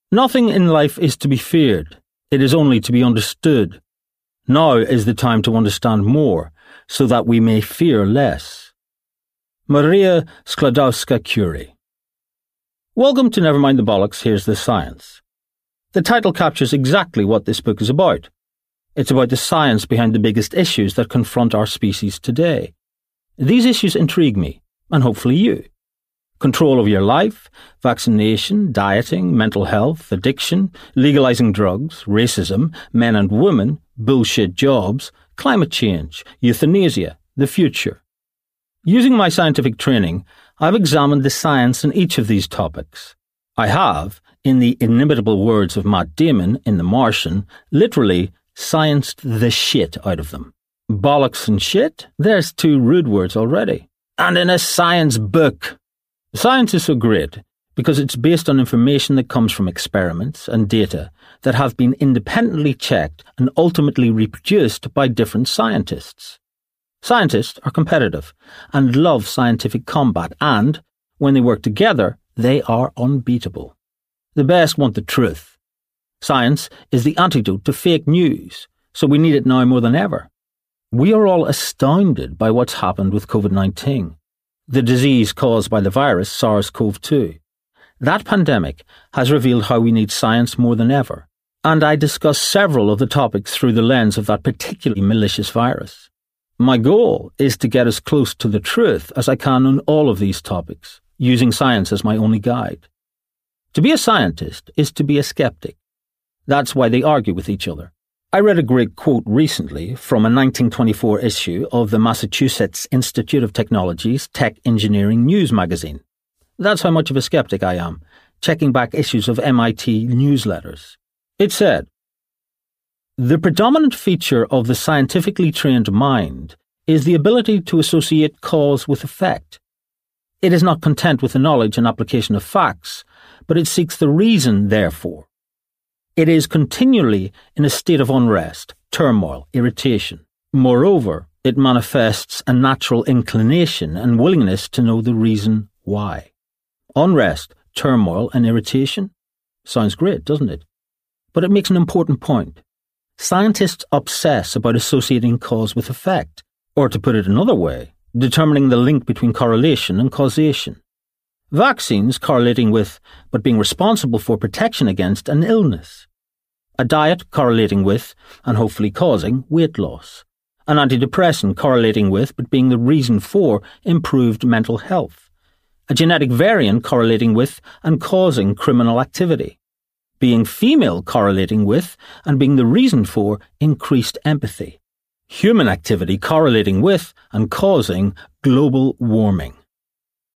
Nothing in life is to be feared. It is only to be understood. Now is the time to understand more, so that we may fear less. Maria Sklodowska-Curie. Welcome to Never Mind the Bollocks, Here's the Science. The title captures exactly what this book is about. It's about the science behind the biggest issues that confront our species today. These issues intrigue me, and hopefully you. Control of your life, vaccination, dieting, mental health, addiction, legalizing drugs, racism, men and women, bullshit jobs, climate change, euthanasia, the future. Using my scientific training, I've examined the science in each of these topics. I have, in the inimitable words of Matt Damon in The Martian, literally scienced the shit out of them. Bollocks and shit? There's two rude words already. And in a science book. Science is so great because it's based on information that comes from experiments and data that have been independently checked and ultimately reproduced by different scientists. Scientists are competitive and love scientific combat, and when they work together, they are unbeatable. The best want the truth. Science is the antidote to fake news, so we need it now more than ever. We are all astounded by what's happened with COVID-19, the disease caused by the virus SARS-CoV-2. That pandemic has revealed how we need science more than ever, and I discuss several of the topics through the lens of that particularly malicious virus. My goal is to get as close to the truth as I can on all of these topics, using science as my only guide. To be a scientist is to be a skeptic. That's why they argue with each other. I read a great quote recently from a 1924 issue of the Massachusetts Institute of Technology's Tech Engineering News magazine. That's how much of a skeptic I am, checking back issues of MIT newsletters. It said, "The predominant feature of the scientifically trained mind is the ability to associate cause with effect. It is not content with the knowledge and application of facts, but it seeks the reason, therefore. It is continually in a state of unrest, turmoil, irritation. Moreover, it manifests a natural inclination and willingness to know the reason why." Unrest, turmoil, and irritation? Sounds great, doesn't it? But it makes an important point. Scientists obsess about associating cause with effect, or to put it another way, determining the link between correlation and causation. Vaccines correlating with, but being responsible for protection against an illness. A diet correlating with, and hopefully causing, weight loss. An antidepressant correlating with, but being the reason for, improved mental health. A genetic variant correlating with and causing criminal activity. Being female correlating with and being the reason for increased empathy. Human activity correlating with and causing global warming.